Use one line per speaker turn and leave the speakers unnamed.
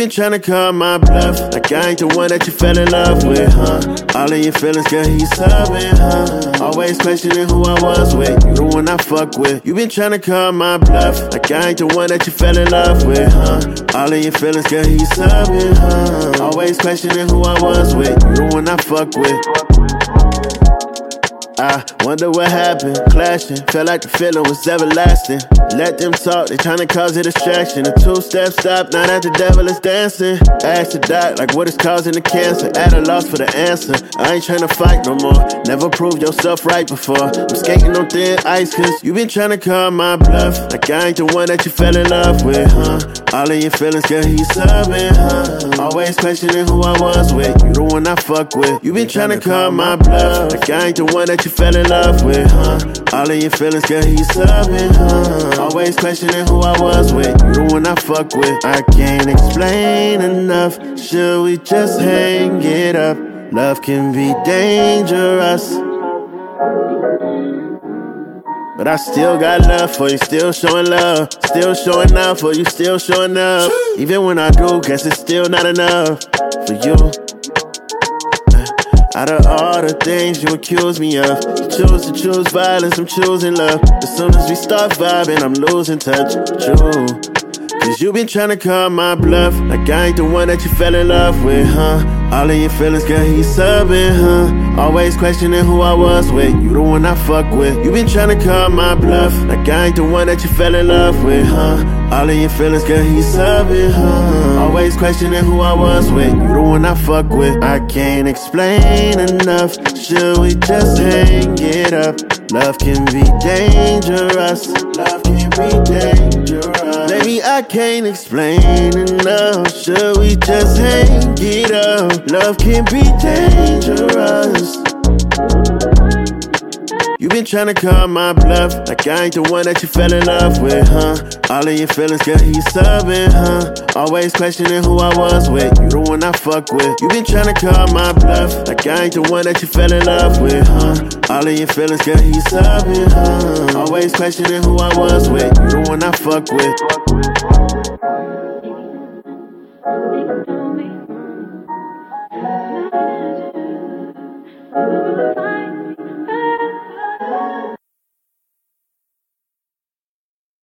been tryna call my bluff, like I ain't the one that you fell in love with, huh? All of your feelings, girl, he's subbing, huh? Always questioning who I was with, you the one I fuck with. You been tryna call my bluff, like I ain't the one that you fell in love with, huh? All of your feelings, girl, he's subbing, huh? Always questioning who I was with, you the one I fuck with. I wonder what happened, clashing. Felt like the feeling was everlasting. Let them talk, they tryna cause a distraction. A two-step stop, now that the devil is dancing. Ask the doc, like what is causing the cancer. At a loss for the answer. I ain't tryna fight no more. Never proved yourself right before. I'm skating on thin ice, cause you been tryna call my bluff. Like I ain't the one that you fell in love with, huh? All of your feelings, girl, he's subbing, huh? Always questioning who I was with, you the one I fuck with. You been tryna call my bluff. Like I ain't the one that you fell in love with, huh? All of your feelings, girl, he's subbing, huh? Always questioning who I was with, you the one I fuck with. I can't explain enough, should we just hang it up? Love can be dangerous, but I still got love for you, still showing love. Still showing up for you, still showing up. Even when I do, guess it's still not enough for you. Out of all the things you accuse me of, you choose to choose violence, I'm choosing love. As soon as we start vibing, I'm losing touch, true. Cause you been tryna call my bluff, like I ain't the one that you fell in love with, huh? All of your feelings, girl, he's subbing, huh? Always questioning who I was with, you the one I fuck with. You been tryna call my bluff, like I ain't the one that you fell in love with, huh? All of your feelings, girl, he's subbing, huh? Always questioning who I was with, you the one I fuck with. I can't explain enough, should we just hang it up? Love can be dangerous, love can be dangerous. Baby, I can't explain enough, should we just hang it up? Love can be dangerous. You been tryna call my bluff, like I ain't the one that you fell in love with, huh? All of your feelings, girl, he's subbing, huh? Always questioning who I was with, you the one I fuck with. You been tryna call my bluff, like I ain't the one that you fell in love with, huh? All of your feelings, girl, he's subbing, huh? Always questioning who I was with, you the one I fuck with.